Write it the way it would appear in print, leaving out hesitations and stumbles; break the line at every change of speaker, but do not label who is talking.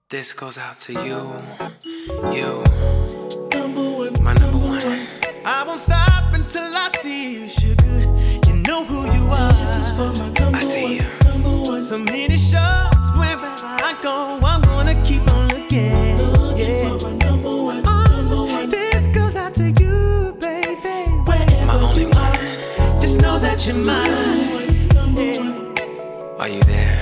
This goes out to you, my number one.
I won't stop until I see you, sugar. You know who you are. This is for my number
I see you.
one. So many shows, wherever I go, I'm gonna keep on looking.
For my number one.
This goes out to you, baby.
My only one.
Just know that you're mine.
Are you there?